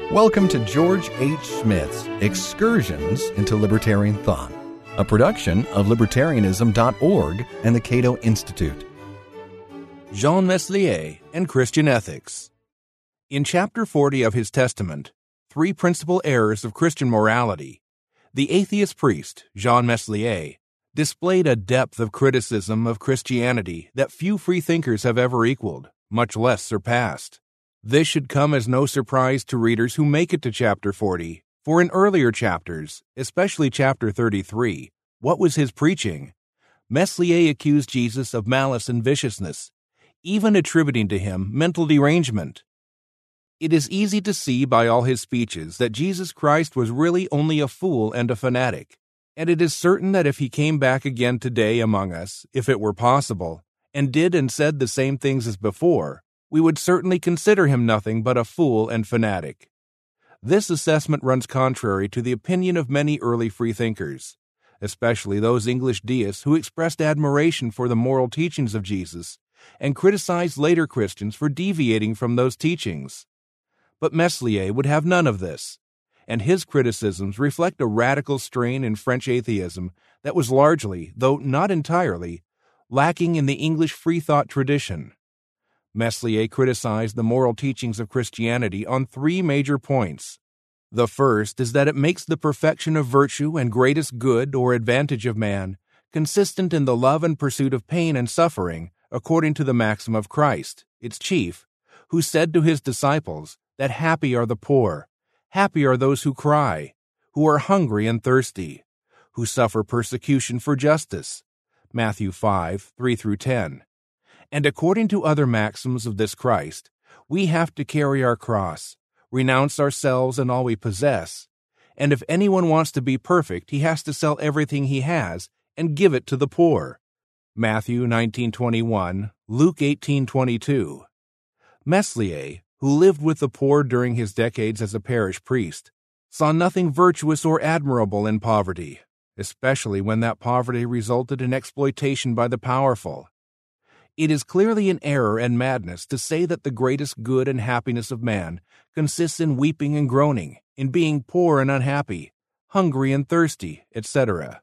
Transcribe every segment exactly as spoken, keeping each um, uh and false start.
Welcome to George H. Smith's Excursions into Libertarian Thought, a production of libertarianism dot org and the Cato Institute. Jean Meslier and Christian Ethics. In Chapter forty of his Testament, Three Principal Errors of Christian Morality, the atheist priest, Jean Meslier, displayed a depth of criticism of Christianity that few freethinkers have ever equaled, much less surpassed. This should come as no surprise to readers who make it to Chapter forty, for in earlier chapters, especially Chapter thirty-three, what was his preaching? Meslier accused Jesus of malice and viciousness, even attributing to him mental derangement. It is easy to see by all his speeches that Jesus Christ was really only a fool and a fanatic, and it is certain that if he came back again today among us, if it were possible, and did and said the same things as before, we would certainly consider him nothing but a fool and fanatic. This assessment runs contrary to the opinion of many early freethinkers, especially those English deists who expressed admiration for the moral teachings of Jesus and criticized later Christians for deviating from those teachings. But Meslier would have none of this, and his criticisms reflect a radical strain in French atheism that was largely, though not entirely, lacking in the English freethought tradition. Meslier criticized the moral teachings of Christianity on three major points. The first is that it makes the perfection of virtue and greatest good or advantage of man consistent in the love and pursuit of pain and suffering, according to the maxim of Christ, its chief, who said to his disciples that happy are the poor, happy are those who cry, who are hungry and thirsty, who suffer persecution for justice, Matthew five, three through ten. And according to other maxims of this Christ, we have to carry our cross, renounce ourselves and all we possess, and if anyone wants to be perfect, he has to sell everything he has and give it to the poor. Matthew nineteen twenty-one, Luke eighteen twenty-two. Meslier, who lived with the poor during his decades as a parish priest, saw nothing virtuous or admirable in poverty, especially when that poverty resulted in exploitation by the powerful. It is clearly an error and madness to say that the greatest good and happiness of man consists in weeping and groaning, in being poor and unhappy, hungry and thirsty, et cetera.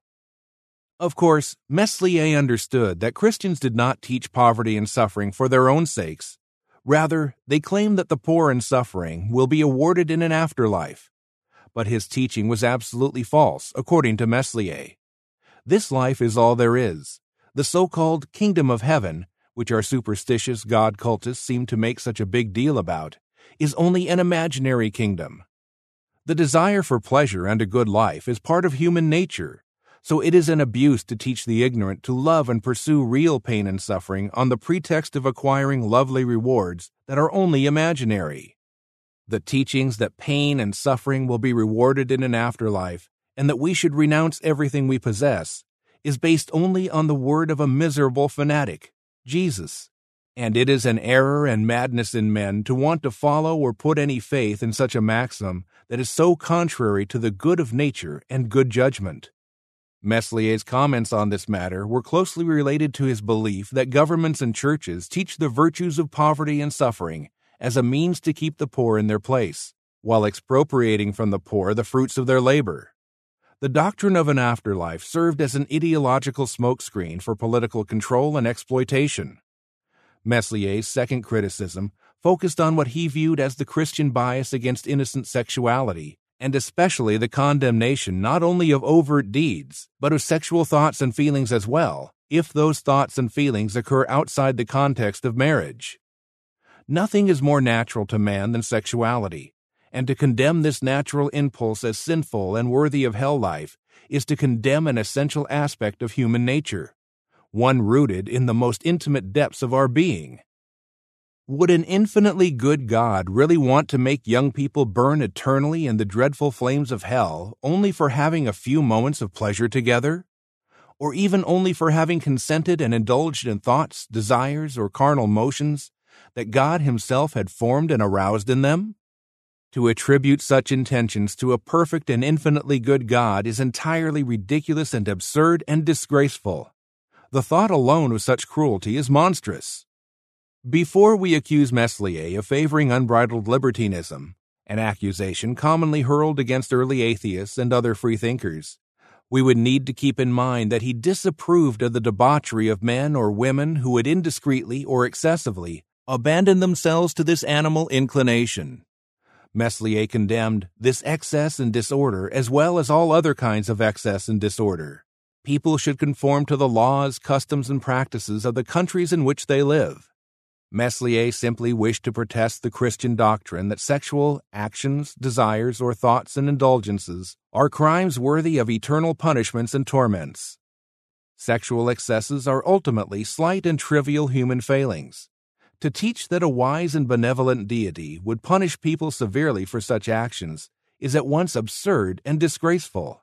Of course, Meslier understood that Christians did not teach poverty and suffering for their own sakes. Rather, they claimed that the poor and suffering will be awarded in an afterlife. But his teaching was absolutely false, according to Meslier. This life is all there is. The so-called kingdom of heaven, which our superstitious God cultists seem to make such a big deal about, is only an imaginary kingdom. The desire for pleasure and a good life is part of human nature, so it is an abuse to teach the ignorant to love and pursue real pain and suffering on the pretext of acquiring lovely rewards that are only imaginary. The teachings that pain and suffering will be rewarded in an afterlife, and that we should renounce everything we possess, is based only on the word of a miserable fanatic, Jesus, and it is an error and madness in men to want to follow or put any faith in such a maxim that is so contrary to the good of nature and good judgment. Meslier's comments on this matter were closely related to his belief that governments and churches teach the virtues of poverty and suffering as a means to keep the poor in their place, while expropriating from the poor the fruits of their labor. The doctrine of an afterlife served as an ideological smokescreen for political control and exploitation. Meslier's second criticism focused on what he viewed as the Christian bias against innocent sexuality, and especially the condemnation not only of overt deeds, but of sexual thoughts and feelings as well, if those thoughts and feelings occur outside the context of marriage. Nothing is more natural to man than sexuality, and to condemn this natural impulse as sinful and worthy of hell life is to condemn an essential aspect of human nature, one rooted in the most intimate depths of our being. Would an infinitely good God really want to make young people burn eternally in the dreadful flames of hell only for having a few moments of pleasure together? Or even only for having consented and indulged in thoughts, desires, or carnal motions that God Himself had formed and aroused in them? To attribute such intentions to a perfect and infinitely good God is entirely ridiculous and absurd and disgraceful. The thought alone of such cruelty is monstrous. Before we accuse Meslier of favoring unbridled libertinism, an accusation commonly hurled against early atheists and other freethinkers. We would need to keep in mind that he disapproved of the debauchery of men or women who would indiscreetly or excessively abandon themselves to this animal inclination. Meslier condemned this excess and disorder as well as all other kinds of excess and disorder. People should conform to the laws, customs, and practices of the countries in which they live. Meslier simply wished to protest the Christian doctrine that sexual actions, desires, or thoughts and indulgences are crimes worthy of eternal punishments and torments. Sexual excesses are ultimately slight and trivial human failings. To teach that a wise and benevolent deity would punish people severely for such actions is at once absurd and disgraceful.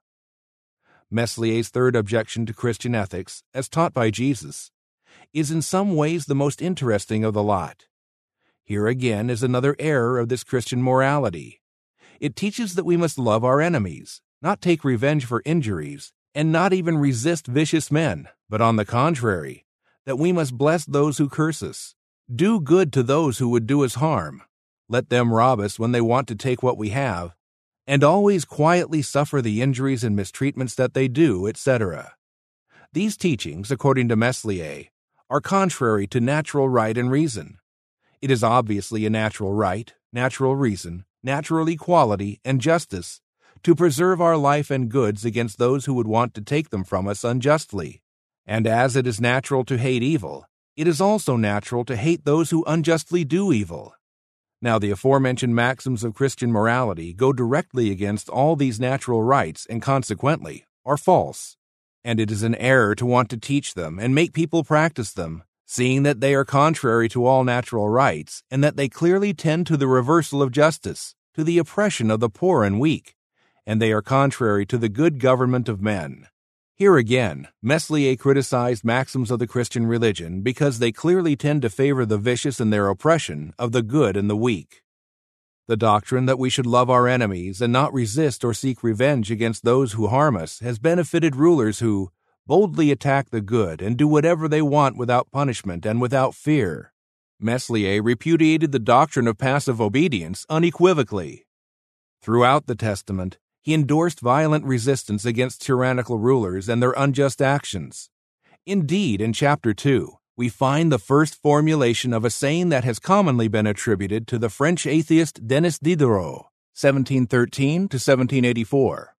Meslier's third objection to Christian ethics, as taught by Jesus, is in some ways the most interesting of the lot. Here again is another error of this Christian morality. It teaches that we must love our enemies, not take revenge for injuries, and not even resist vicious men, but on the contrary, that we must bless those who curse us, do good to those who would do us harm, let them rob us when they want to take what we have, and always quietly suffer the injuries and mistreatments that they do, et cetera. These teachings, according to Meslier, are contrary to natural right and reason. It is obviously a natural right, natural reason, natural equality, and justice to preserve our life and goods against those who would want to take them from us unjustly. And as it is natural to hate evil, it is also natural to hate those who unjustly do evil. Now, the aforementioned maxims of Christian morality go directly against all these natural rights and consequently are false. And it is an error to want to teach them and make people practice them, seeing that they are contrary to all natural rights and that they clearly tend to the reversal of justice, to the oppression of the poor and weak, and they are contrary to the good government of men. Here again, Meslier criticized maxims of the Christian religion because they clearly tend to favor the vicious in their oppression of the good and the weak. The doctrine that we should love our enemies and not resist or seek revenge against those who harm us has benefited rulers who boldly attack the good and do whatever they want without punishment and without fear. Meslier repudiated the doctrine of passive obedience unequivocally. Throughout the Testament, he endorsed violent resistance against tyrannical rulers and their unjust actions. Indeed, in chapter two, we find the first formulation of a saying that has commonly been attributed to the French atheist Denis Diderot, seventeen thirteen to seventeen eighty-four.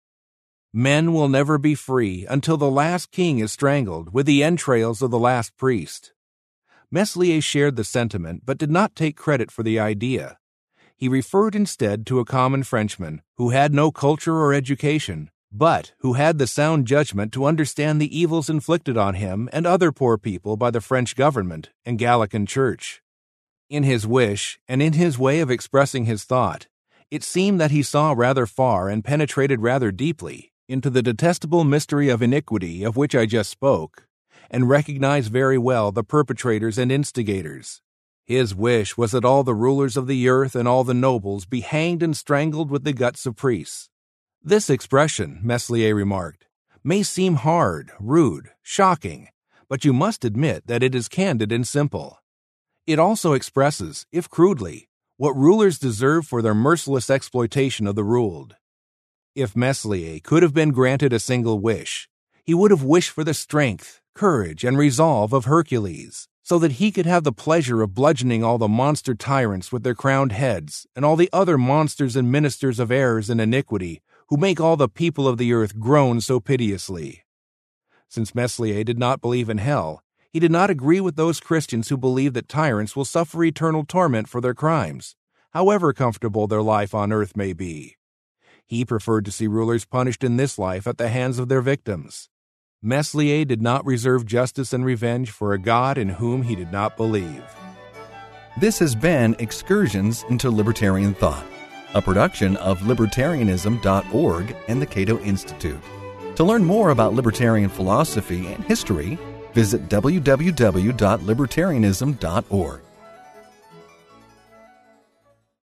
Men will never be free until the last king is strangled with the entrails of the last priest. Meslier shared the sentiment but did not take credit for the idea. He referred instead to a common Frenchman who had no culture or education, but who had the sound judgment to understand the evils inflicted on him and other poor people by the French government and Gallican Church. In his wish, and in his way of expressing his thought, it seemed that he saw rather far and penetrated rather deeply into the detestable mystery of iniquity of which I just spoke, and recognized very well the perpetrators and instigators. His wish was that all the rulers of the earth and all the nobles be hanged and strangled with the guts of priests. This expression, Meslier remarked, may seem hard, rude, shocking, but you must admit that it is candid and simple. It also expresses, if crudely, what rulers deserve for their merciless exploitation of the ruled. If Meslier could have been granted a single wish, he would have wished for the strength, courage, and resolve of Hercules, so that he could have the pleasure of bludgeoning all the monster tyrants with their crowned heads and all the other monsters and ministers of errors and iniquity who make all the people of the earth groan so piteously. Since Meslier did not believe in hell, he did not agree with those Christians who believe that tyrants will suffer eternal torment for their crimes, however comfortable their life on earth may be. He preferred to see rulers punished in this life at the hands of their victims. Meslier did not reserve justice and revenge for a God in whom he did not believe. This has been Excursions into Libertarian Thought, a production of libertarianism dot org and the Cato Institute. To learn more about libertarian philosophy and history, visit w w w dot libertarianism dot org.